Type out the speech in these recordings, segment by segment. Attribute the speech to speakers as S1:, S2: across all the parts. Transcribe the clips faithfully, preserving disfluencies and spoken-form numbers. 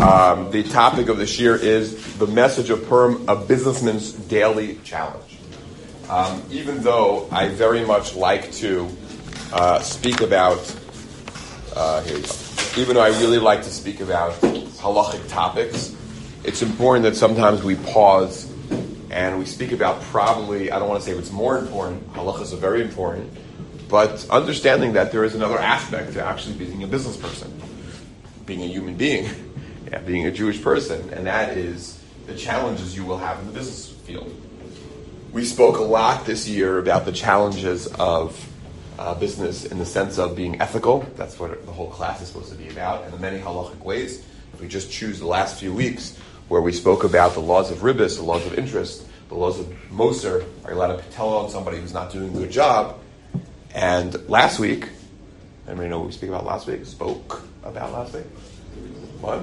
S1: Um, the topic of this year is the message of Purim, a businessman's daily challenge. Um, even though I very much like to uh, speak about, uh, here you go. Even though I really like to speak about halachic topics, it's important that sometimes we pause and we speak about probably, I don't want to say what's more important, halachas are very important, but understanding that there is another aspect to actually being a business person, being a human being, yeah, being a Jewish person, and that is the challenges you will have in the business field. We spoke a lot this year about the challenges of uh, business in the sense of being ethical. That's what the whole class is supposed to be about, in the many halachic ways. If we just choose the last few weeks where we spoke about the laws of ribis, the laws of interest, the laws of moser, are you allowed to tell on somebody who's not doing a good job? And last week, anybody know what we speak about last week? Spoke about last week? What?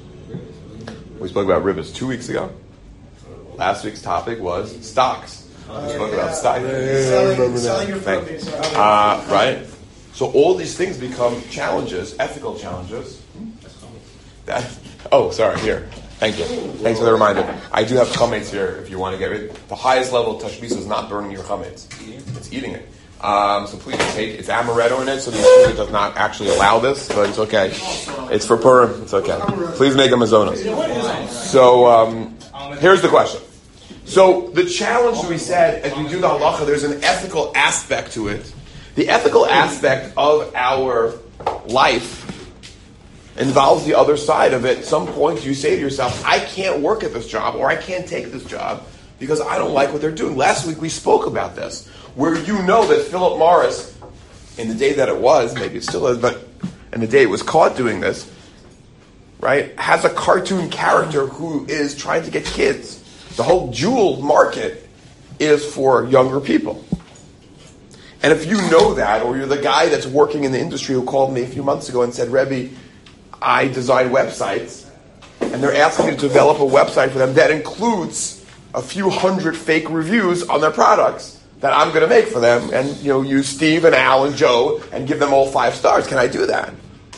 S1: We spoke about ribis two weeks ago. Last week's topic was stocks. We spoke about stocks.
S2: Selling, selling your produce.
S1: Uh, right? So all these things become challenges, ethical challenges. That, oh, sorry, here. Thank you. Thanks for the reminder. I do have chametz here if you want to get rid. The highest level of tashbisa is not burning your chametz. It's eating it. Um, so please take it. It's amaretto in it, so the Yeshiva does not actually allow this, but it's okay. It's for Purim. It's okay. Please make a mazonos. So um, here's the question. So the challenge, we said, as we do the halacha, there's an ethical aspect to it. The ethical aspect of our life involves the other side of it. At some point you say to yourself, I can't work at this job, or I can't take this job because I don't like what they're doing. Last week we spoke about this, where you know that Philip Morris, in the day that it was, maybe it still is, but in the day it was caught doing this, right, has a cartoon character who is trying to get kids. The whole jewel market is for younger people. And if you know that, or you're the guy that's working in the industry who called me a few months ago and said, Rebbe, I design websites, and they're asking me to develop a website for them that includes a few hundred fake reviews on their products that I'm going to make for them, and you know, use Steve and Al and Joe and give them all five stars. Can I do that?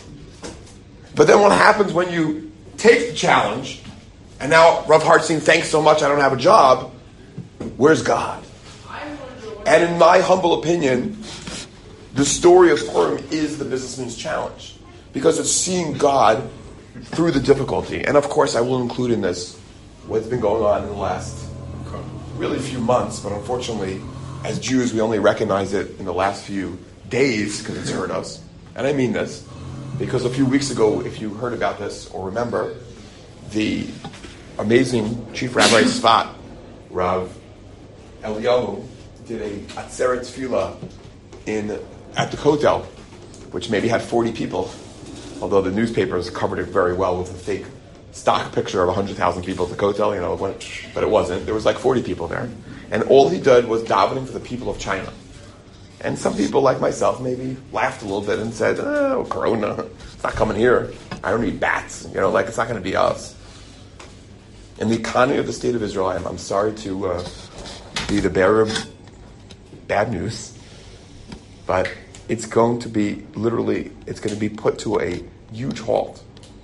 S1: But then what happens when you take the challenge, and now Rav Hartstein, thanks so much, I don't have a job. Where's God? And in my humble opinion, the story of Purim is the businessman's challenge. Because it's seeing God through the difficulty. And of course I will include in this what's been going on in the last really few months, but unfortunately as Jews we only recognize it in the last few days because it's hurt us. And I mean this, because a few weeks ago, if you heard about this or remember, the amazing Chief Rabbi Tzfat, Rav Eliyahu, did a Atzeret Tefillah in at the Kotel, which maybe had forty people. Although the newspapers covered it very well with a fake stock picture of one hundred thousand people at the Kotel, you know, but it wasn't. There was like forty people there. And all he did was davening for the people of China. And some people, like myself, maybe laughed a little bit and said, oh, Corona, it's not coming here. I don't need bats. You know, like, it's not going to be us. In the economy of the state of Israel, I'm, I'm sorry to uh, be the bearer of bad news, but it's going to be, literally, it's going to be put to a huge halt.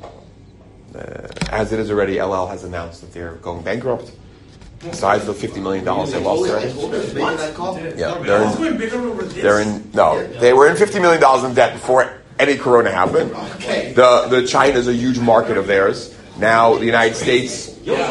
S1: Uh, as it is already, El Al has announced that they're going bankrupt. Besides the fifty million dollars they lost already. Yeah, they're in, they're in, no, they were in fifty million dollars in debt before any Corona happened. The, the China's a huge market of theirs. Now, the United States,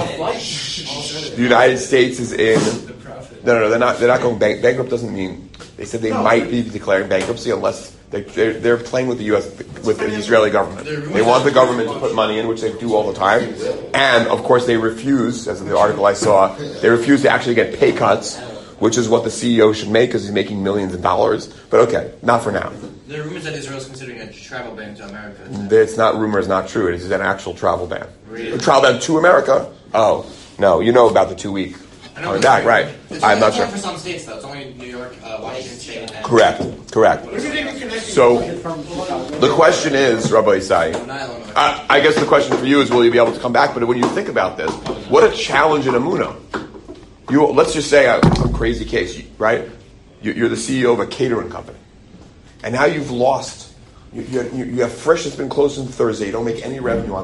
S1: the United States is in, no, no, no, they're not, they're not going bank, bankrupt doesn't mean, they said they might be declaring bankruptcy unless they, they're, they're playing with the U S, with the Israeli government. They want the government to put money in, which they do all the time. And, of course, they refuse, as in the article I saw, they refuse to actually get pay cuts, which is what the C E O should make because he's making millions of dollars. But okay, not for now.
S3: There are rumors that Israel is considering a travel ban to America.
S1: It's not rumors, not true. It is an actual travel ban.
S3: Really?
S1: A travel ban to America? Oh, no, you know about the two week. Coming back, right. I'm not sure.
S3: For some states, though. It's only New York, uh, Washington State. And
S1: correct, correct. So, the question is, Rabbi Isai, I, I guess the question for you is, will you be able to come back? But when you think about this, what a challenge in Emunah. You, let's just say a, some crazy case, right? You, you're the C E O of a catering company. And now you've lost, you, you, you have fresh that's been closed on Thursday, you don't make any revenue on that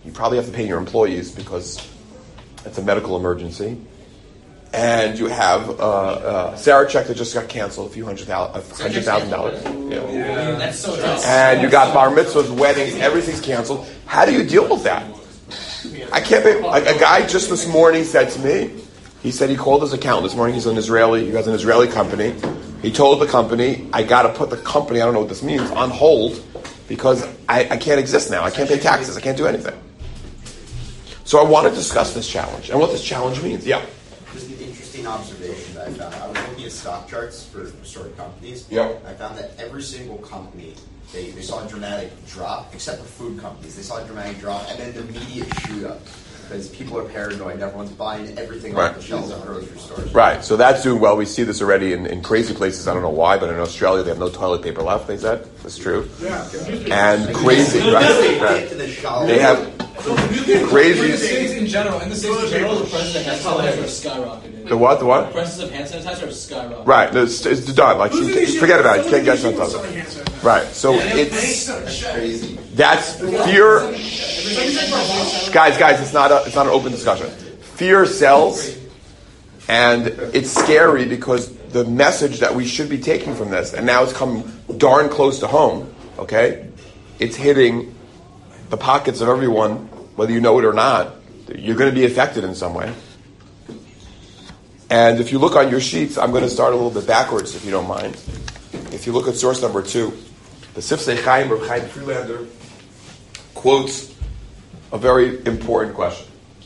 S1: you probably have to pay your employees because it's a medical emergency. And you have uh, uh, Sarah check that just got canceled, a few hundred thousand dollars. Yeah.
S3: Yeah. That's so tough.
S1: And you got bar mitzvahs, weddings, everything's canceled. How do you deal with that? I can't be, like, a guy just this morning said to me, he said he called his accountant this morning. He's an Israeli, he has an Israeli company. He told the company, I got to put the company, I don't know what this means, on hold because I, I can't exist now. I can't pay taxes. I can't do anything. So I want to discuss this challenge and what this challenge means. Yeah.
S4: Just an interesting observation that I found. I was looking at stock charts for historic companies.
S1: Yep.
S4: I found that every single company, they, they saw a dramatic drop, except for food companies. They saw a dramatic drop and then an immediate shoot up. Because people are paranoid, everyone's buying everything
S1: Right.
S4: off the shelves of grocery stores.
S1: Right, so that's doing well. We see this already in, in crazy places. I don't know why, but in Australia they have no toilet paper left, they said. That's true.
S2: Yeah.
S1: And crazy, right?
S4: They
S1: right.
S4: get to the shelves.
S1: They have
S5: In the
S1: crazy...
S5: cities in general, in the cities in general, the prices of hand sanitizer have skyrocketed.
S1: The what, the what?
S5: Prices of hand sanitizer have skyrocketed.
S1: Right, no, it's, it's done. Like, you can't- forget about it. You can't get something. Right, so it's...
S4: Crazy.
S1: That's fear... Guys, guys, it's not a, it's not an open discussion. Fear sells, and it's scary because the message that we should be taking from this, and now it's come darn close to home, okay? It's hitting the pockets of everyone, whether you know it or not. You're going to be affected in some way. And if you look on your sheets, I'm going to start a little bit backwards, if you don't mind. If you look at source number two, the Sifsei Chaim, or Chaim Friedlander, quotes a very important question.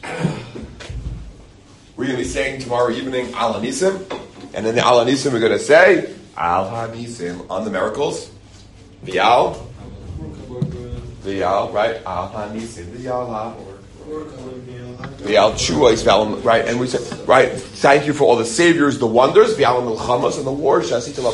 S1: We're going to be saying tomorrow evening Al Hanisim, and in the Al Hanisim we're going to say Al Hanisim on the miracles. Vial. Vial, right? Al Hanisim. Vial Ha. Vial Chua Vial, right? And we said, right, thank you for all the saviors, the wonders, Vial Milchamas, and the wars.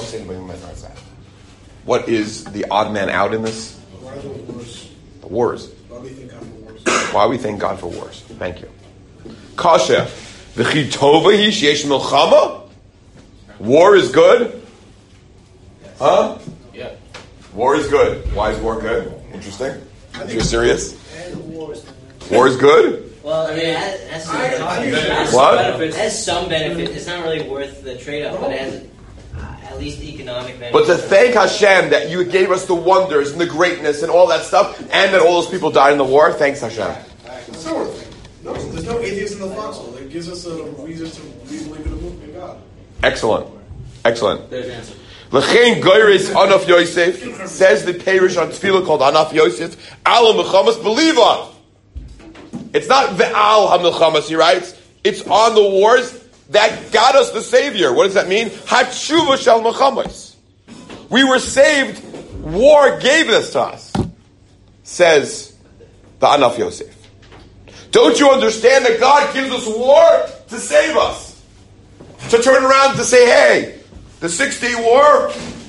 S1: What is the odd man out in this?
S2: Why the wars?
S1: The wars.
S2: Why we thank God for wars?
S1: Why we thank God for wars. Thank you. Kasha. V'chi tova hi sheyesh milchama? War is good? Huh?
S3: Yeah.
S1: War is good. Why is war good? Interesting. If you're serious?
S2: And wars.
S1: War is good?
S6: Well, I mean, it has, has, some,
S2: I- I-
S6: it has
S1: What?
S6: some benefits. It has some benefit. It's not really worth the trade-off, but it has uh, at least economic benefit.
S1: But to thank Hashem that you gave us the wonders and the greatness and all that stuff, and that all those people died in the war, thanks Hashem.
S2: It's not worth it. No, there's no atheist in the foxhole. It gives us a reason to believe in in God.
S1: Excellent. Excellent.
S5: There's your answer.
S1: L'chein goyres Anaf Yosef, says the parish on tefillah called Anaf Yosef, Al Milchamas, believe on. It's not Ve'al HaMilchamas, he writes. It's on the wars that got us the Savior. What does that mean? Hatshuva Shal Milchamas. We were saved. War gave this to us, says the Anaf Yosef. Don't you understand that God gives us war to save us? To turn around to say, hey, the Six-Day War,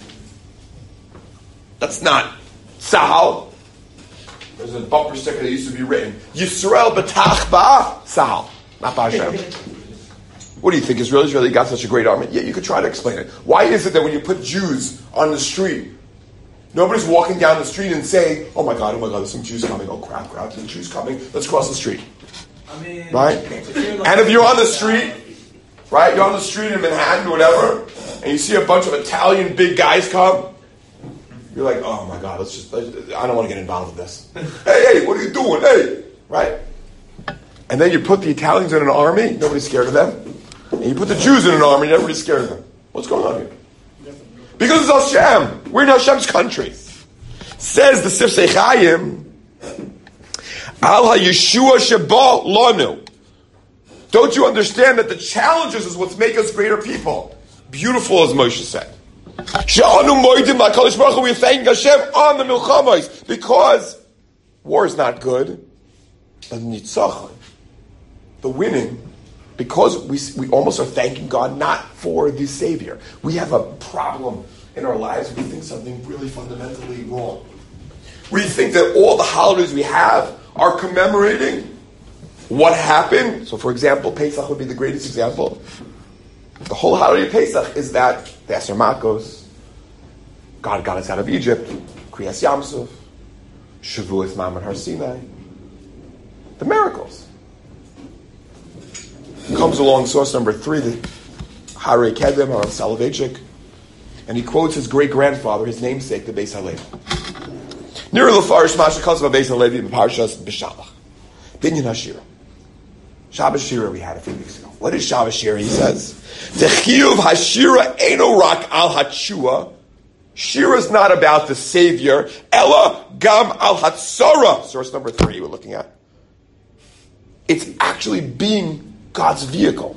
S1: that's not Sahal. There's a bumper sticker that used to be written, Yisrael B'tach Ba Sahal, not Ba'Hashem. What do you think, Israel? Israel got such a great army? Yeah, you could try to explain it. Why is it that when you put Jews on the street, nobody's walking down the street and saying, oh my God, oh my God, there's some Jews coming. Oh crap, crap, there's Jews coming. Let's cross the street.
S5: I mean,
S1: Right? And if you're on the street, right, you're on the street in Manhattan or whatever, and you see a bunch of Italian big guys come, you're like, oh my God, let's just, I don't want to get involved with this. Hey, hey, what are you doing? Hey, right? And then you put the Italians in an army, nobody's scared of them. And you put the Jews in an army, and everybody's scared of them. What's going on here? Because it's Hashem. We're in Hashem's country. Says the Sifsei Chaim, Al ha-Yeshua sheba lanu. Don't you understand that the challenges is what make us greater people? Beautiful, as Moshe said. She'anu moedim la'kadosh baruch hu, we thank Hashem on the milchamos, because war is not good. The nitzachon, the winning, because we we almost are thanking God not for the Savior. We have a problem in our lives. We think something really fundamentally wrong. We think that all the holidays we have are commemorating what happened. So, for example, Pesach would be the greatest example. The whole holiday of Pesach is that the Eser Makos, God got us out of Egypt, Kriyas Yamsuf, Shavuos Mammon Har Sinai. The miracles. Comes along source number three, the Hare Kedem, Harav Soloveitchik, and he quotes his great-grandfather, his namesake, the Beis Halevi. Nira Lefarish Masha Kasav Beis Halevi B'Parshas B'Shalach. Binyan Hashira. Shabbos Shira we had a few weeks ago. What is Shabbos Shira? He says, Techiyuv Hashira Eino Rak Al Hatshua. Shira is not about the Savior. Ella Gam Al Hatzara. Source number three we're looking at. It's actually being God's vehicle.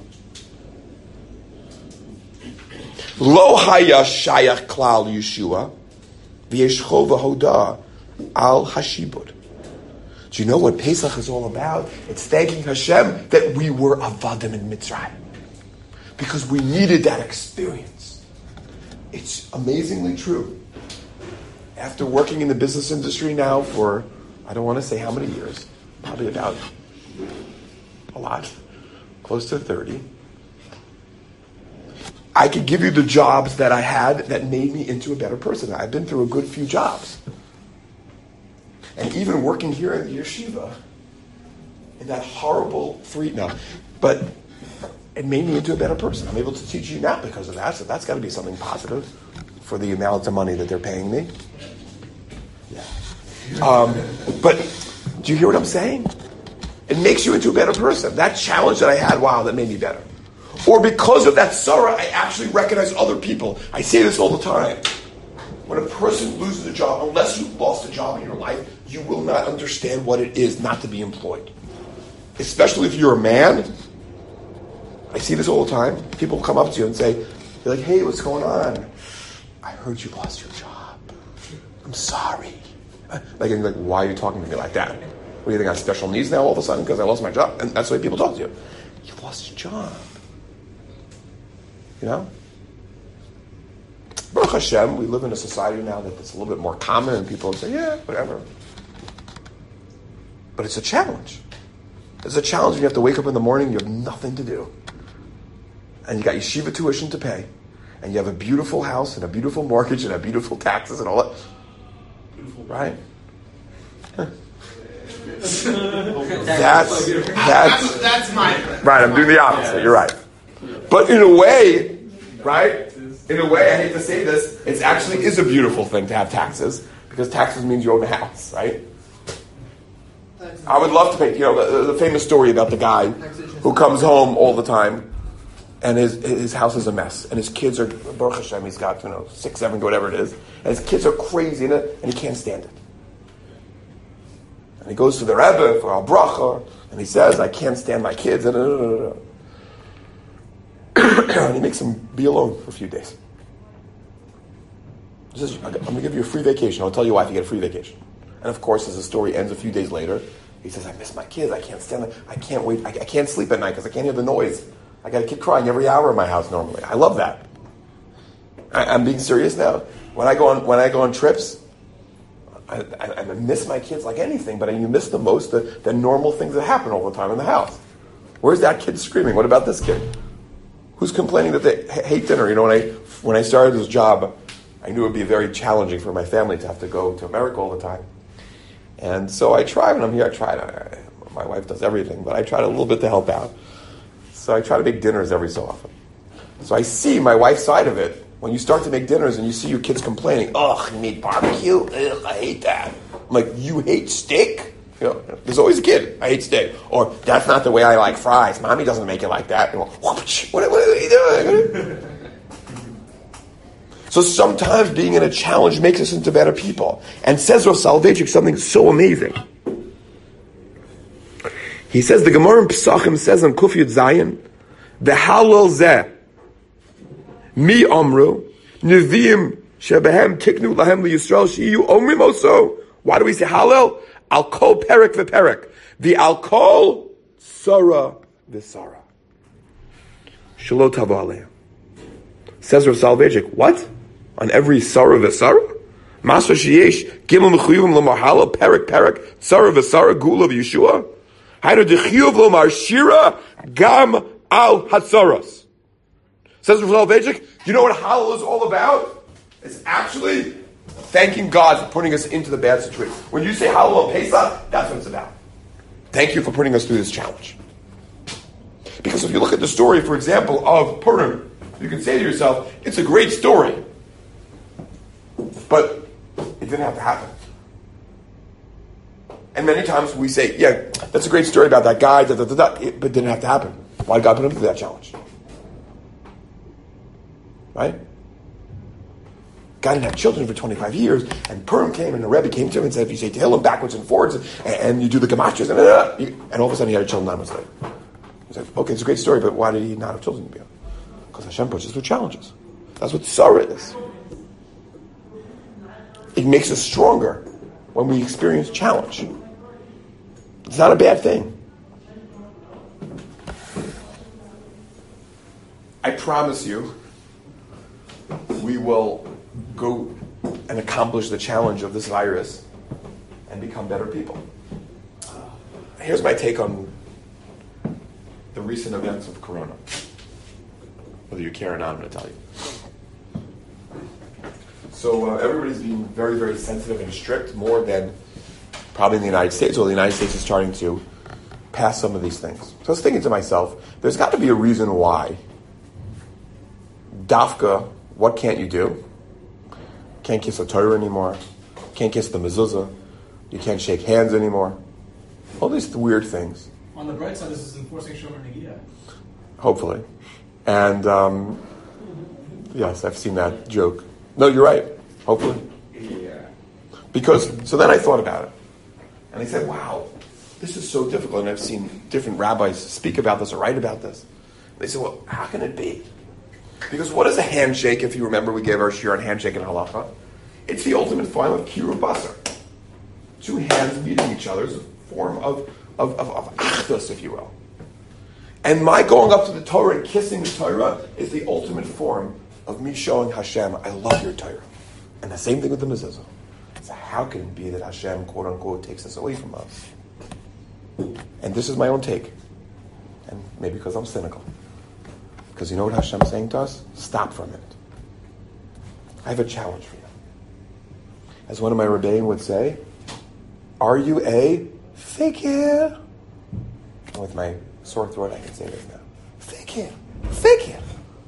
S1: Lo haya shayach klal Yeshua, v'yeshcho v'hoda al hashibud. Do you know what Pesach is all about? It's thanking Hashem that we were avadim in Mitzrayim. Because we needed that experience. It's amazingly true. After working in the business industry now for, I don't want to say how many years, probably about a lot, close to thirty, I could give you the jobs that I had that made me into a better person. I've been through a good few jobs. And even working here in the yeshiva, in that horrible three, no, but it made me into a better person. I'm able to teach you now because of that, so that's got to be something positive for the amount of money that they're paying me. Yeah. Um, but do you hear what I'm saying? It makes you into a better person. That challenge that I had, wow, that made me better. Or because of that sorrow, I actually recognize other people. I say this all the time. When a person loses a job, unless you lost a job in your life, you will not understand what it is not to be employed. Especially if you're a man. I see this all the time. People come up to you and say, they're like, hey, what's going on? I heard you lost your job. I'm sorry. Like, like, why are you talking to me like that? What do you think, I have special needs now all of a sudden because I lost my job? And that's the way people talk to you. You lost your job. You know? Baruch Hashem, we live in a society now that it's a little bit more common and people say, yeah, whatever. But it's a challenge. It's a challenge when you have to wake up in the morning, you have nothing to do. And you got yeshiva tuition to pay. And you have a beautiful house and a beautiful mortgage and a beautiful taxes and all that. Right? that's, that's,
S2: that's, that's my...
S1: Right, I'm doing the opposite. You're right. But in a way, right? In a way, I hate to say this, it actually is a beautiful thing to have taxes because taxes means you own a house, right? I would love to pay, you know, the, the famous story about the guy who comes home all the time and his his house is a mess and his kids are, Baruch Hashem, he's got, you know, six, seven, whatever it is, and his kids are crazy in it and he can't stand it. And he goes to the Rebbe for al bracha and he says, I can't stand my kids, and and he makes them be alone for a few days. He says, I'm going to give you a free vacation. I'll tell you why if you get a free vacation. And of course, as the story ends a few days later, he says, I miss my kids. I can't stand it. I can't wait. I, I can't sleep at night because I can't hear the noise. I got a kid crying every hour in my house normally. I love that. I, I'm being serious now. When I go on when I go on trips, I, I, I miss my kids like anything, but you miss the most the, the normal things that happen all the time in the house. Where's that kid screaming? What about this kid? Who's complaining that they hate dinner? You know, when I when I started this job, I knew it would be very challenging for my family to have to go to America all the time. And so I try when I'm here, I try to, my wife does everything, but I try a little bit to help out. So I try to make dinners every so often. So I see my wife's side of it. When you start to make dinners and you see your kids complaining, ugh, you made barbecue? Ugh, I hate that. I'm like, you hate steak? You know, there's always a kid, I hate steak. Or, that's not the way I like fries. Mommy doesn't make it like that. You know, what, what, what are you doing? So sometimes being in a challenge makes us into better people. And says Rav Soloveitchik something so amazing. He says, the Gemara in Pesachim says on Kuf Yud Zayin, V'halal zeh, mi omru, neviim shebehem tiknu lahem liyisrael shiyu omrim oso. Why do we say Hallel? Al kol perek v'perek. The al kol sara v'sara. Shelo tavo aleim. Says Rav Soloveitchik, what? On every sara v'sara? Masra sheyesh, gimel mechuyuvim l'mahala, perek perek, sara v'sara, gula v'yeshua? Hainu d'chiyuv l'mar shira, gam al hatzaros. Says Rav Soloveitchik, you know what Hallel is all about? It's actually thanking God for putting us into the bad situation. When you say Hallel on Pesach, that's what it's about. Thank you for putting us through this challenge. Because if you look at the story, for example, of Purim, you can say to yourself, it's a great story. But it didn't have to happen. And many times we say, yeah, that's a great story about that guy, da, da, da, da, but it didn't have to happen. Why did God put him through that challenge? Right? God didn't have children for twenty-five years, and Purim came, and the Rebbe came to him and said, if you say Tehillim backwards and forwards, and, and you do the Gematrias, and, and, and all of a sudden he had a child nine months later. He said, okay, it's a great story, but why did he not have children? Because Hashem puts us through challenges. That's what Sarah is. It makes us stronger when we experience challenge. It's not a bad thing. I promise you, we will go and accomplish the challenge of this virus and become better people. Here's my take on the recent events of Corona. Whether you care or not, I'm going to tell you. So uh, everybody's being very, very sensitive and strict, more than probably in the United States, or the United States is starting to pass some of these things. So I was thinking to myself, there's got to be a reason why Dafka, what can't you do? Can't kiss a Torah anymore. Can't kiss the mezuzah. You can't shake hands anymore. All these weird things.
S5: On the bright side, this is enforcing Shomer Negiah.
S1: Hopefully. And, um, yes, I've seen that joke. No, you're right. Hopefully.
S4: Yeah.
S1: Because, so then I thought about it. And I said, wow, this is so difficult. And I've seen different rabbis speak about this or write about this. They said, well, how can it be? Because what is a handshake? If you remember, we gave our shir on handshake in halacha. It's the ultimate form of kiruv basar. Two hands meeting each other is a form of, of, of, of achdus, if you will. And my going up to the Torah and kissing the Torah is the ultimate form of me showing Hashem, I love your Torah. And the same thing with the mezuzah. So how can it be that Hashem, quote unquote, takes us away from us? And this is my own take. And maybe because I'm cynical. Because you know what Hashem's saying to us? Stop for a minute. I have a challenge for you. As one of my Rebbeim would say, are you a fakir? With my sore throat, I can say this now. Fakir. Fakir.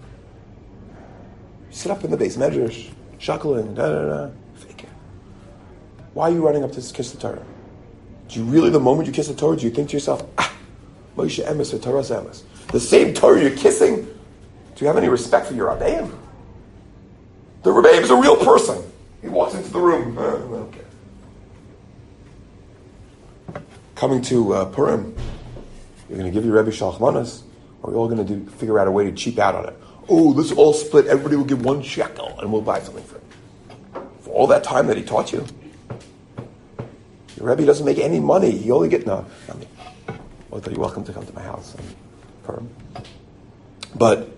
S1: Sit up in the base medrash, shuckling, da da da. Fakir. Why are you running up to kiss the Torah? Do you really, the moment you kiss the Torah, do you think to yourself, ah, Moshe emes or Torah's emes? The same Torah you're kissing, do you have any respect for your Rebbeim? The Rebbeim is a real person. He walks into the room. Uh, okay. Coming to uh, Purim, you're going to give your Rebbe Shalchmanas, or we're all going to do figure out a way to cheap out on it. Oh, let's all split. Everybody will give one shekel, and we'll buy something for him. For all that time that he taught you, your Rebbe doesn't make any money. He only gets no. I mean, well, you're welcome to come to my house and Purim. But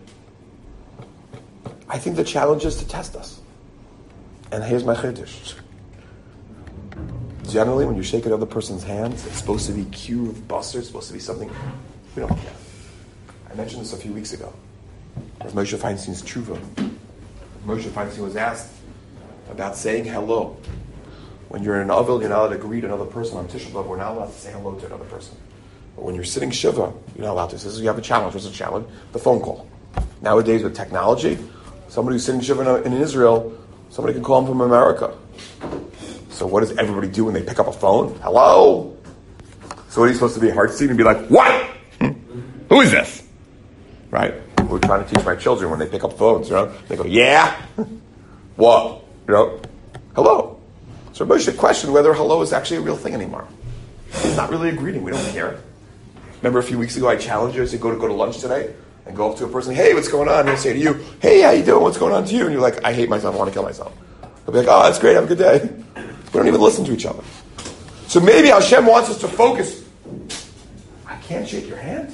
S1: I think the challenge is to test us. And here's my chiddush. Generally, when you shake another person's hands, it's supposed to be kiruv basar. It's supposed to be something we don't care. I mentioned this a few weeks ago. As Moshe Feinstein's tshuva. Moshe Feinstein was asked about saying hello. When you're in an avil, you're not allowed to greet another person on Tisha B'Av. We're not allowed to say hello to another person. But when you're sitting shiva, you're not allowed to. So you have a challenge. What's a challenge? The phone call. Nowadays with technology, somebody who's sitting shiva in Israel, somebody can call them from America. So what does everybody do when they pick up a phone? Hello? So what are you supposed to be, hard seat and be like, what? Who is this? Right? We're trying to teach my children when they pick up phones, you know? They go, yeah? What? You know? Hello. So Moshe should question whether hello is actually a real thing anymore. It's not really a greeting. We don't care. Remember a few weeks ago I challenged you, I said, go to go to lunch today? And go up to a person, hey, what's going on? And he'll say to you, hey, how you doing? What's going on to you? And you're like, I hate myself. I want to kill myself. He'll be like, oh, that's great. Have a good day. We don't even listen to each other. So maybe Hashem wants us to focus. I can't shake your hand.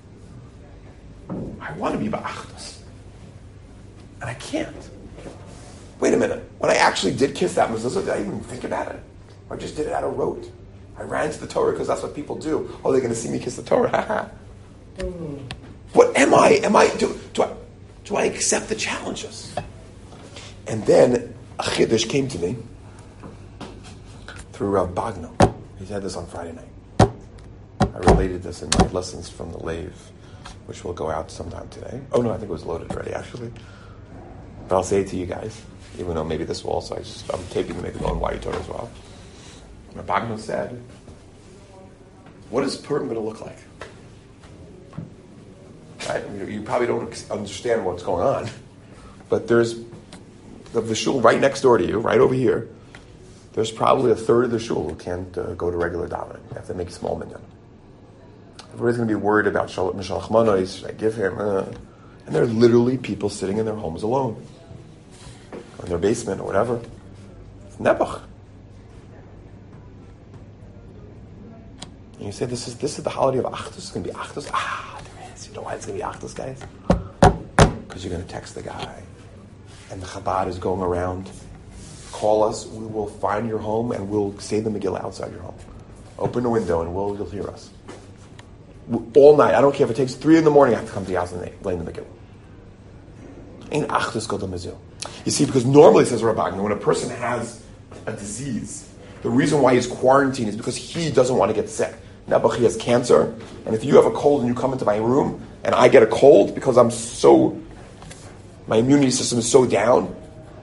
S1: I want to be ba'achdus. And I can't. Wait a minute. When I actually did kiss that mezuzah, did I even think about it? Or I just did it out of rote? I ran to the Torah because that's what people do. Oh, they're going to see me kiss the Torah. What am I? Am I do, do I do I accept the challenges? And then a chiddush came to me through Rav Bagno. He said this on Friday night. I related this in my lessons from the Lave, which will go out sometime today. Oh no, I think it was loaded already, actually. But I'll say it to you guys, even though maybe this will also, I just, I'm taping to make it on Why Torah as well. Rabbi said, what is Purim going to look like? Right? You, you probably don't understand what's going on, but there's the, the shul right next door to you, right over here. There's probably a third of the shul who can't uh, go to regular davening. They have to make a small minyan. Everybody's going to be worried about Mishalach Manos. Should I give him? Uh, and there are literally people sitting in their homes alone, or in their basement, or whatever. It's nebuch. And you say, this is this is the holiday of Achdus. It's going to be Achdus. Ah, there is. You know why it's going to be Achdus, guys? Because you're going to text the guy, and the Chabad is going around. Call us. We will find your home, and we'll say the Megillah outside your home. Open the window, and we'll you'll hear us. All night. I don't care if it takes three in the morning. I have to come to your house and lay in the Megillah. Ain't Achdus Gadol Mizil. You see, because normally, says Rabbi, when a person has a disease, the reason why he's quarantined is because he doesn't want to get sick. Nebuch, he has cancer, and if you have a cold and you come into my room, and I get a cold because I'm so, my immunity system is so down,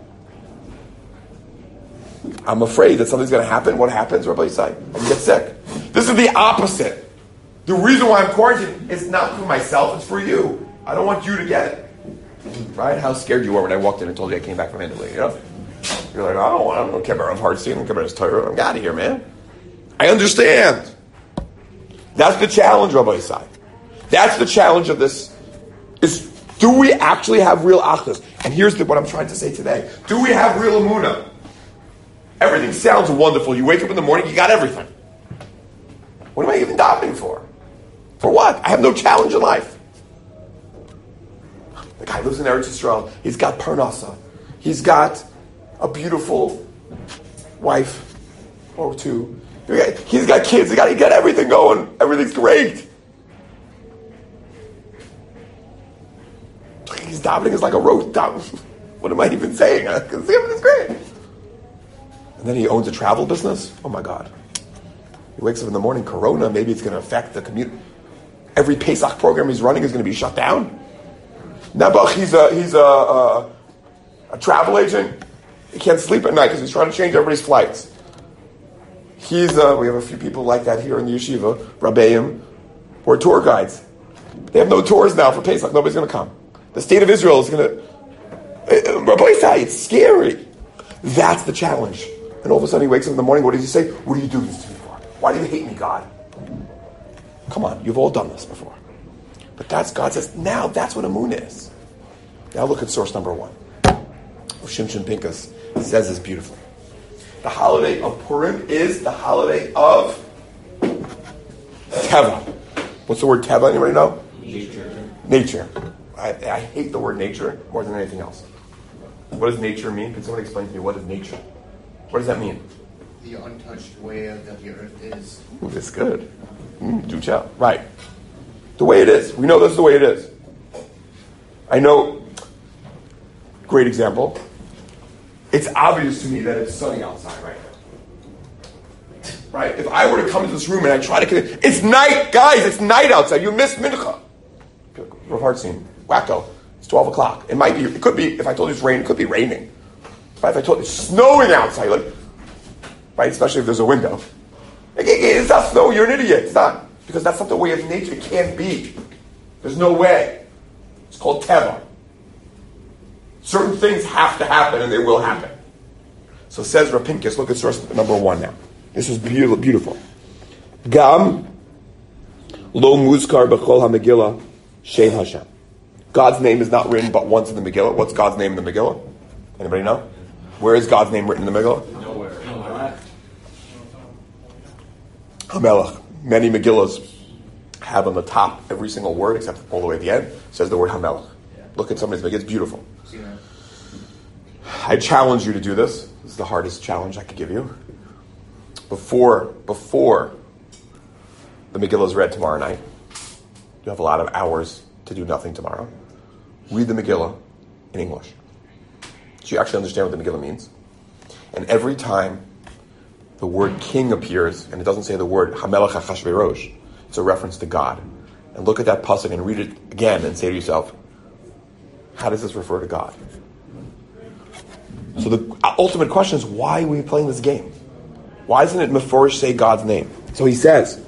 S1: I'm afraid that something's going to happen. What happens, Rabbi Yisai? I get sick. This is the opposite. The reason why I'm quarantined is not for myself, it's for you. I don't want you to get it. Right? How scared you were when I walked in and told you I came back from Italy, you know? You're like, I don't want, I don't care about hard scene, I don't care about his Torah. I'm out of here, man. I understand. That's the challenge, Rabbi Yisai. That's the challenge of this. Is do we actually have real achdus? And here's the, what I'm trying to say today. Do we have real emunah? Everything sounds wonderful. You wake up in the morning, you got everything. What am I even davening for? For what? I have no challenge in life. The guy lives in Eretz Yisrael. He's got parnasa. He's got a beautiful wife or two. He's got kids. He got, he got everything going. Everything's great. He's davening is like a roast. What am I even saying? Because everything's great. And then he owns a travel business. Oh my God. He wakes up in the morning, Corona, maybe it's going to affect the community. Every Pesach program he's running is going to be shut down. Nebuch, he's a he's a, a, a travel agent. He can't sleep at night because he's trying to change everybody's flights. He's uh, we have a few people like that here in the yeshiva, Rabbeim, or tour guides. They have no tours now for Pesach. Nobody's going to come. The state of Israel is going to. Rabbi Yisai, it's scary. That's the challenge. And all of a sudden he wakes up in the morning. What does he say? What do you do this to me for? Why do you hate me, God? Come on, you've all done this before. But that's God says, now that's what Amun is. Now look at source number one. Shimshon Pinkus says this beautifully. The holiday of Purim is the holiday of Teva. What's the word Teva? Anybody know?
S6: Nature.
S1: Nature. I, I hate the word nature more than anything else. What does nature mean? Can someone explain to me what is nature? What does that mean?
S3: The untouched way that the earth is.
S1: Ooh, that's good. Mm, do tell. Right. The way it is. We know this is the way it is. I know. Great example. It's obvious to me that it's sunny outside right now. Right? If I were to come into this room and I try to... It's night, guys. It's night outside. You missed Mincha. Rav Hartzin. Wacko. It's twelve o'clock. It might be... It could be... If I told you it's raining, it could be raining. Right? If I told you it's snowing outside, like... Right? Especially if there's a window. It's not snow. You're an idiot. It's not. Because that's not the way of nature. It can't be. There's no way. It's called Teva. Certain things have to happen and they will happen. So says Rav Pinkus, look at source number one now. This is beautiful. Gam lo muzkar b'chol ha-Megillah Shem Hashem. God's name is not written but once in the Megillah. What's God's name in the Megillah? Anybody know? Where is God's name written in the Megillah?
S5: Nowhere. Nowhere.
S1: HaMelech. Many Megillahs have on the top every single word except all the way at the end says the word HaMelech. Yeah. Look at somebody's Megillah. It's beautiful.
S3: Yeah.
S1: I challenge you to do this. This is the hardest challenge I could give you. Before, before the Megillah is read tomorrow night, you have a lot of hours to do nothing tomorrow. Read the Megillah in English. So you actually understand what the Megillah means. And every time the word king appears, and it doesn't say the word HaMelech HaChashverosh, it's a reference to God. And look at that pasuk and read it again and say to yourself, how does this refer to God? So the ultimate question is, why are we playing this game? Why doesn't it meforish say God's name? So he says,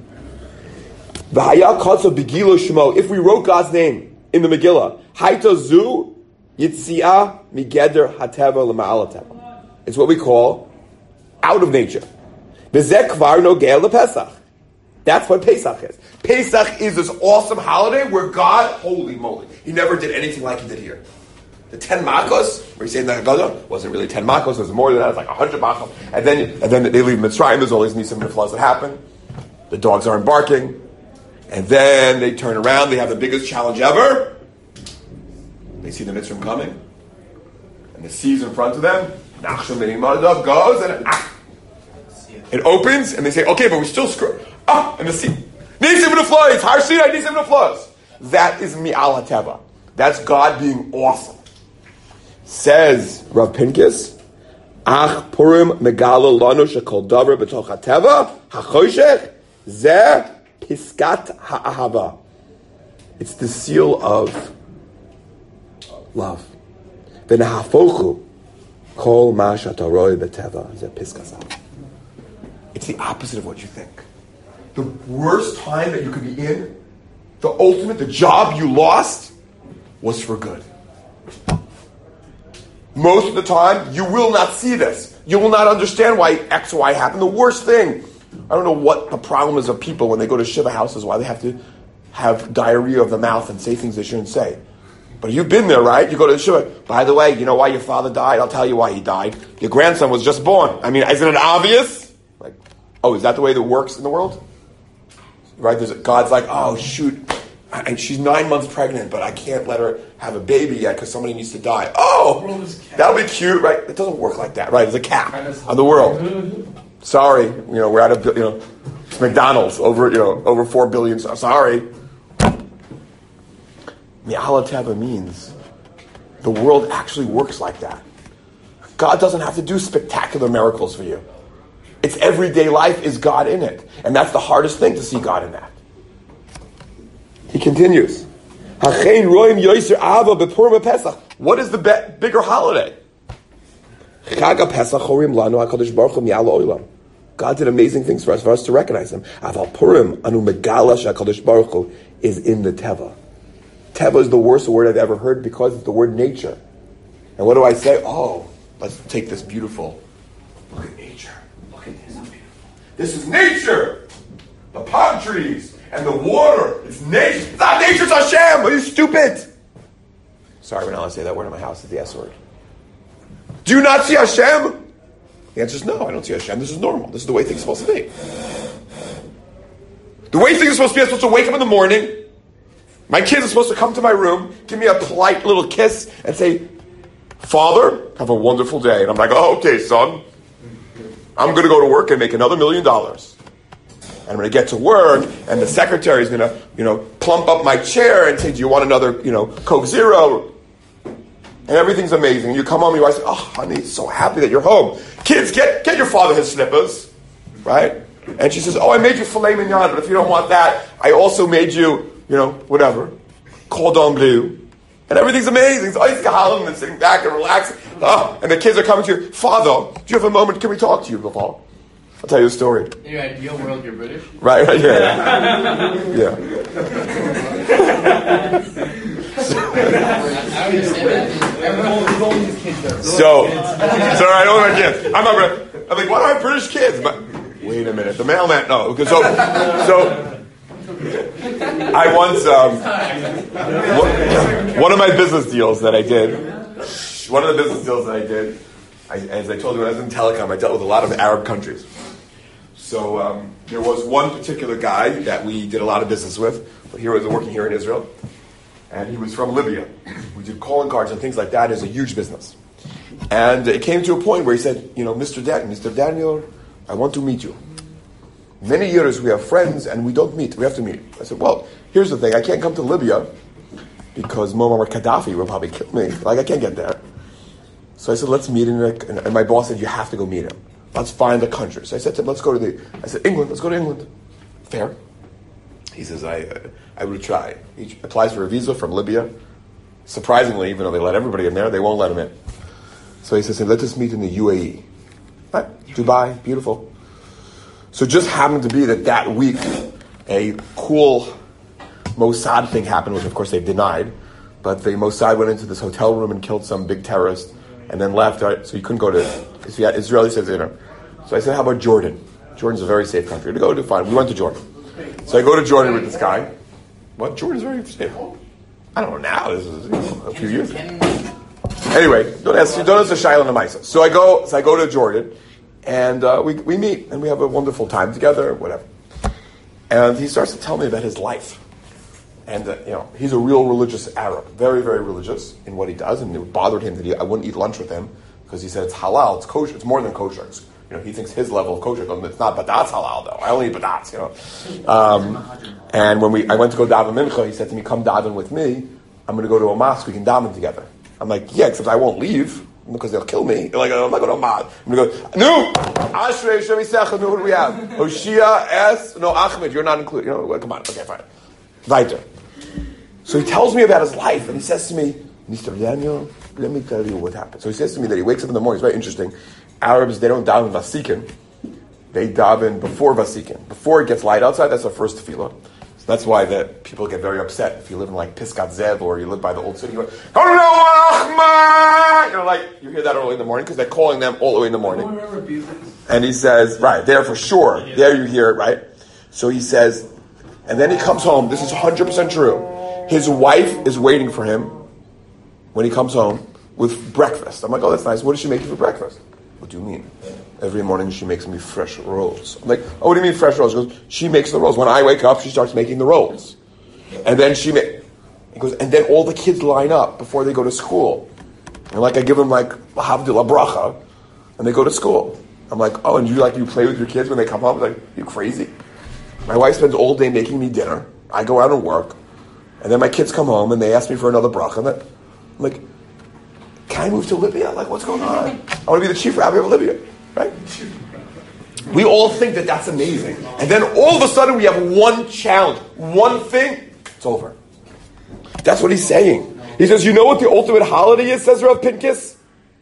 S1: if we wrote God's name in the Megillah, Haita zu yitzia migeder hateva l'ma'al hateva. It's what we call out of nature. V'zeh kvar nogeh lePesach. That's what Pesach is. Pesach is this awesome holiday where God, holy moly, he never did anything like he did here. The ten makos, where you say in the Haggadah, wasn't really ten makos, it was more than that, it was like a hundred makos. And then, and then they leave Mitzrayim, there's all these nisim and floods that happen. The dogs aren't barking. And then they turn around, they have the biggest challenge ever. They see the Mitzrayim coming. And the sea's in front of them. Nachshon ben Imadov goes and it, ah, it opens, and they say, okay, but we still screw. Ah, and the sea. Nisim and the floods, Har Sinai, Nisim and the floods. That is Mi'al HaTeva. That's God being awesome. Says Rav Pincus, Ach Purim megala lanu shekol davar b'toch hateva hachoshech zeh piskat ha'ahava. It's the seal of love. V'nehafochu kol ma shetaroi b'teva zeh piskas ha'ahava. It's the opposite of what you think. The worst time that you could be in, the ultimate, the job you lost, was for good. Most of the time, you will not see this. You will not understand why X or Y happened. The worst thing, I don't know what the problem is of people when they go to Shiva houses, why they have to have diarrhea of the mouth and say things they shouldn't say. But you've been there, right? You go to the Shiva. By the way, you know why your father died? I'll tell you why he died. Your grandson was just born. I mean, isn't it obvious? Like, oh, is that the way that works in the world? Right? There's, God's like, oh, shoot. And she's nine months pregnant, but I can't let her have a baby yet because somebody needs to die. Oh, that'll be cute, right? It doesn't work like that, right? It's a cap of the world. Sorry, you know, we're at a, you know, McDonald's over, you know, over four billion. Sorry. Mi'al HaTeva means the world actually works like that. God doesn't have to do spectacular miracles for you. It's everyday life is God in it. And that's the hardest thing, to see God in that. He continues. What is the be- bigger holiday? God did amazing things for us, for us to recognize Him. Aval Purim anu megala sheHaKadosh Baruch Hu is in the Teva. Teva is the worst word I've ever heard because it's the word nature. And what do I say? Oh, let's take this beautiful. Look at nature. Look at this. How beautiful. This is nature. The palm trees. And the water, it's nature. It's not nature, it's Hashem. Are you stupid? Sorry, we're not allowed to say that word in my house. It's the S word. Do you not see Hashem? The answer is no, I don't see Hashem. This is normal. This is the way things are supposed to be. The way things are supposed to be, I'm supposed to wake up in the morning. My kids are supposed to come to my room, give me a polite little kiss, and say, Father, have a wonderful day. And I'm like, oh, okay, son. I'm going to go to work and make another million dollars. And I'm going to get to work, and the secretary is going to, you know, plump up my chair and say, do you want another, you know, Coke Zero? And everything's amazing. And you come home, and your wife says, oh, honey, so happy that you're home. Kids, get, get your father his slippers, right? And she says, oh, I made you filet mignon, but if you don't want that, I also made you, you know, whatever, cordon bleu. And everything's amazing. So ice gehalem and sitting back and relaxing. Oh, and the kids are coming to you, Father, do you have a moment? Can we talk to you, Paul? I'll tell you a story.
S5: In your ideal world, you're British?
S1: Right, right, yeah. Yeah.
S5: I understand that. Everyone, all these kids are.
S1: So, sorry, I don't have kids. I'm not British. I'm like, why do I have British kids? But, wait a minute, the mailman, no. Okay, so, so, I once, um, one, one of my business deals that I did, one of the business deals that I did, I, as I told you, when I was in telecom, I dealt with a lot of Arab countries. So um, there was one particular guy that we did a lot of business with. But he was working here in Israel, and he was from Libya. We did calling cards and things like that. It's a huge business. And it came to a point where he said, you know, Mister Daniel, Mister Daniel, I want to meet you. Many years we have friends and we don't meet. We have to meet. I said, well, here's the thing. I can't come to Libya because Muammar Gaddafi will probably kill me. Like, I can't get there. So I said, let's meet in a, and my boss said, you have to go meet him. Let's find a country. So I said to him, let's go to the, I said, England, let's go to England. Fair. He says, I uh, I would try. He applies for a visa from Libya. Surprisingly, even though they let everybody in there, they won't let him in. So he says, hey, let us meet in the U A E. Right? Dubai, beautiful. So it just happened to be that that week, a cool Mossad thing happened, which of course they denied. But the Mossad went into this hotel room and killed some big terrorist and then left. Right? So you couldn't go to, because you had Israeli citizen. So I said, how about Jordan? Jordan's a very safe country to go to. Fine. We went to Jordan. So I go to Jordan with this guy. What? Jordan's very safe. I don't know now. This is you know, a few years ago. Anyway, don't ask. Don't ask the Shaila and the Maisa. So I go. So I go to Jordan, and uh, we we meet and we have a wonderful time together. Whatever. And he starts to tell me about his life, and uh, you know he's a real religious Arab, very very religious in what he does, and it bothered him that he, I wouldn't eat lunch with him because he said it's halal, it's kosher, it's more than kosher. It's, you know, he thinks his level of kosher, it's not, but that's halal though. I only eat badats, you know. Um, and when we, I went to go daven mincha, he said to me, come daven with me. I'm going to go to a mosque, we can daven together. I'm like, yeah, except I won't leave because they'll kill me. Like, I'm not going to a mosque. I'm going to go, no! Ashrei, Shemi Secha, no, who do we have? Hoshia, S, no, Ahmed, you're not included. You know, come on, okay, fine. Weiter. So he tells me about his life, and he says to me, Mister Daniel, let me tell you what happened. So he says to me that he wakes up in the morning, it's very interesting. Arabs, they don't daven vasikin. They daven before vasikin. Before it gets light outside, that's our first tefillah. So that's why the people get very upset if you live in like Piskat Zev or you live by the old city. You go, you know, like you hear that early in the morning because they're calling them all the way in the morning. And he says, right, there for sure. There you hear it, right? So he says, and then he comes home. This is one hundred percent true. His wife is waiting for him when he comes home with breakfast. I'm like, oh, that's nice. What does she make you for breakfast? What do you mean? Every morning she makes me fresh rolls. I'm like, oh, what do you mean fresh rolls? She goes, she makes the rolls. When I wake up, she starts making the rolls. And then she make, he goes, and then all the kids line up before they go to school. And like I give them like Havdillah bracha, and they go to school. I'm like, oh, and you like you play with your kids when they come home? I'm like, you crazy? My wife spends all day making me dinner. I go out and work. And then my kids come home and they ask me for another bracha. And I'm like, can I move to Libya? Like, what's going on? I want to be the chief rabbi of Libya, right? We all think that that's amazing. And then all of a sudden we have one challenge, one thing, it's over. That's what he's saying. He says, you know what the ultimate holiday is, says Rav Pincus?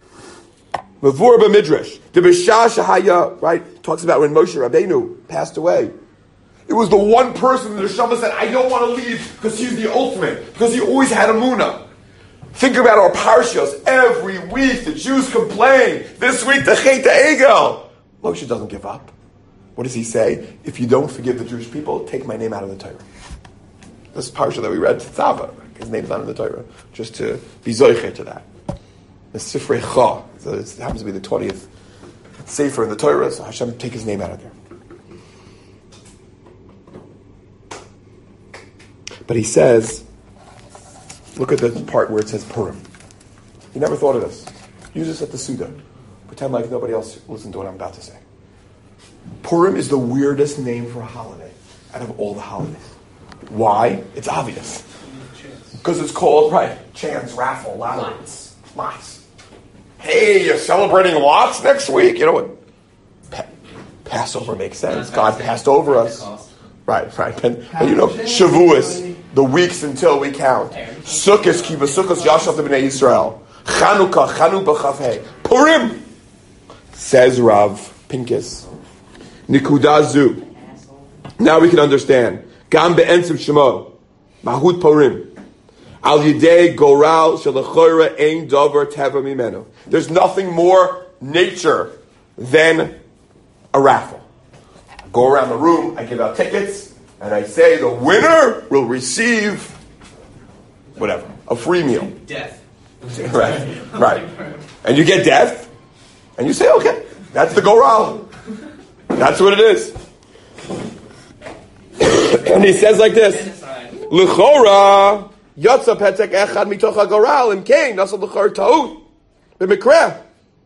S1: Mavur b'midrash. The B'shah Shahaya, right, talks about when Moshe Rabbeinu passed away. It was the one person the Neshama said, I don't want to leave because he's the ultimate, because he always had a munah. Think about our parshas. Every week the Jews complain. This week the Chet Egel. Moshe doesn't give up. What does he say? If you don't forgive the Jewish people, take my name out of the Torah. This parsha that we read, Tzava, his name's not in the Torah, just to be zoicher to that. The Sifrei Cha, so it happens to be the twentieth Sefer in the Torah, so Hashem take his name out of there. But he says, look at the part where it says Purim. You never thought of this. Use this at the Suda. Pretend like nobody else listened to what I'm about to say. Purim is the weirdest name for a holiday out of all the holidays. Why? It's obvious. Because it's called, right, chance, raffle, lottery. Lots. Lots. Hey, you're celebrating lots next week? You know what? Pa- Passover makes sense. God passed over us. Right, right. And, and you know, Shavuos, the weeks until we count. Sukkot, Kiva Sukkot, Yashav the Bnei Yisrael. Chanukah, Chanukah Chafei. Purim, says Rav Pincus. Nikudazu. Now we can understand. Gam be'ensim shemo. Mahut Purim. Al yidei goral shelachoyra ein dover teva mimenu. There's nothing more nature than a raffle. I go around the room, I give out tickets, and I say the winner will receive whatever, a free meal.
S5: Death.
S1: Right, right. And you get death, and you say, okay, that's the goral. That's what it is. And he says like this, L'chora yotza petek echad mitoch hagoral im kein nasa l'chor ta'ut b'mikreh.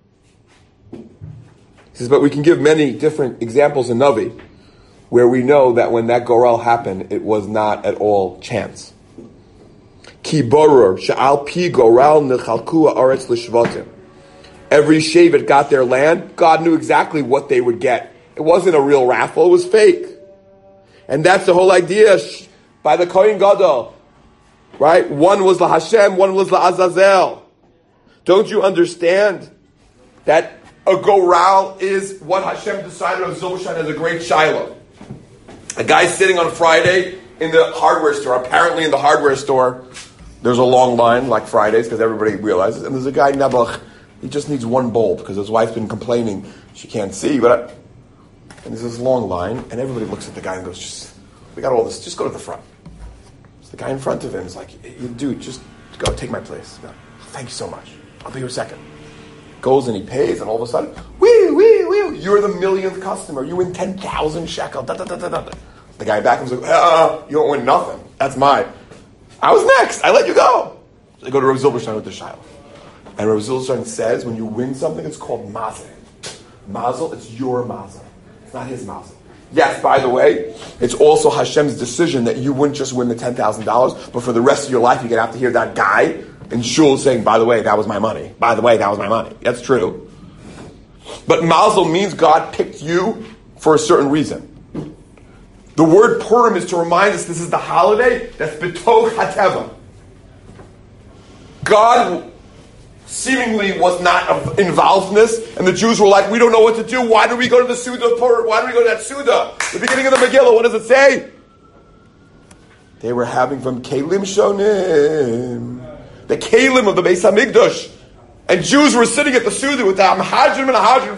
S1: He says, but we can give many different examples in Navi where we know that when that goral happened, it was not at all chance. Ki borur she'al pi goral nechalku ha'aretz l'shvatim. Every shevet got their land. God knew exactly what they would get. It wasn't a real raffle. It was fake. And that's the whole idea. by the Kohen Gadol. Right? One was La Hashem, one was La Azazel. Don't you understand that a goral is what Hashem decided on Zilbershan as a great shiloh? A guy sitting on Friday in the hardware store, apparently in the hardware store, there's a long line like Fridays because everybody realizes, and there's a guy, Nebuch, he just needs one bulb because his wife's been complaining she can't see, but I, and there's this long line, and everybody looks at the guy and goes, just, we got all this, just go to the front. So the guy in front of him is like, dude, just go, take my place. Go, thank you so much. I'll be here a second. Goes and he pays, and all of a sudden, wee, wee, wee, you're the millionth customer. You win ten thousand shekel. Da, da, da, da, da. The guy back comes like, uh, you don't win nothing. That's mine. I was next. I let you go. So they go to Rav Zilberstein with the shiloh. And Rav Zilberstein says, when you win something, it's called mazel. Mazel, it's your mazel. It's not his mazel. Yes, by the way, it's also Hashem's decision that you wouldn't just win the ten thousand dollars, but for the rest of your life, you're going to have to hear that guy in shul saying, by the way, that was my money. By the way, that was my money. That's true. But mazel means God picked you for a certain reason. The word Purim is to remind us this is the holiday that's betoch hateva. God seemingly was not involved in this, and the Jews were like, we don't know what to do. Why do we go to the Suda Purim? Why do we go to that Suda? The beginning of the Megillah, what does it say? They were having from Kelim Shonim, the Kelim of the Beis HaMikdash. And Jews were sitting at the Suda with the Amhajim and Ahajim